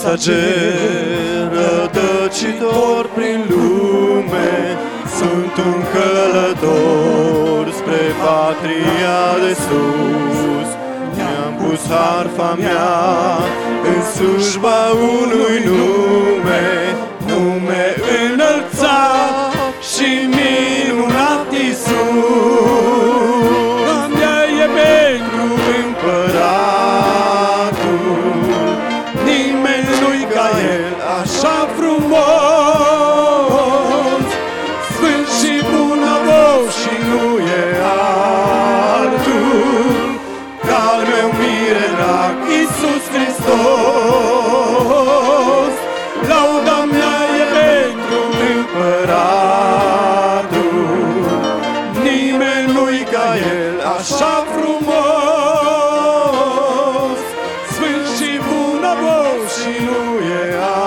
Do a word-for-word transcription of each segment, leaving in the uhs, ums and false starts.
Pasager rătăcitor prin lume, sunt un călător spre patria de sus. Mi-am pus harfa mea în slujba unui nume, nume înălțat și minunat Iisus. A mea e pentru împăratul, nimeni nu-i ca El așa frumos, sfânt și bunăvoie și nu e altul ca al meu mire drag, Iisus Hristos. Lauda mea e pentru împăratul, nimeni nu-i ca El așa frumos, sfânt și bunăvoie și nu e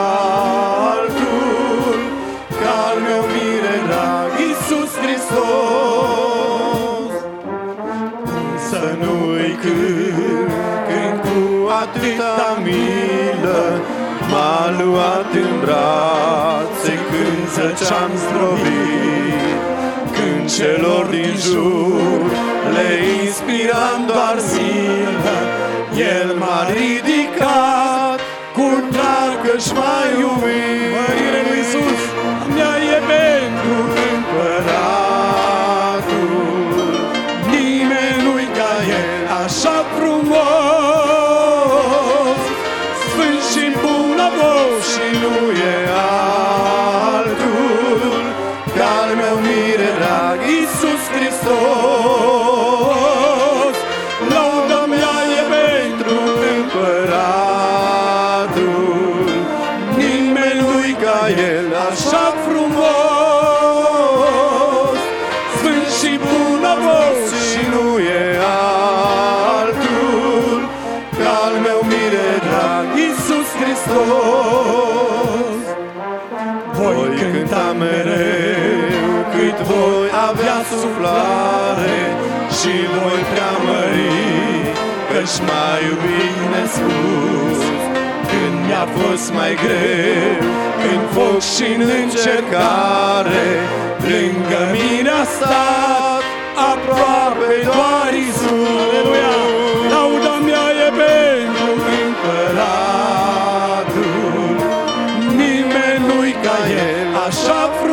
altul ca al meu mire drag, Iisus Hristos. Să nu-i cânt, când cu atâta milă m-a luat în brațe, când zăceam zdrobit, când celor din jur le inspiram doar silă, El m-a ridicat cu drag că-și m-a iubit. Mărire lui Iisus, a mea e pentru împăratul, nimeni nu-i ca El așa frumos, sfânt și bunăvoie și nu e altul ca al meu mire drag, Iisus Hristos. Lauda mea e pentru împăratul, nimeni nu-i ca El așa frumos, sfânt și bunăvoie și nu e altul ca al meu mire drag, Iisus Hristos. Voi cânta mereu cât voi avea suflare și voi preamări că-și m-a iubit nespus. Când mi-a fost mai greu, în foc și în încercare, lângă mine a stat aproape doar Iisus. Aleluia! Lauda mea e pentru împăratul, nimeni nu-i ca El așa frumos,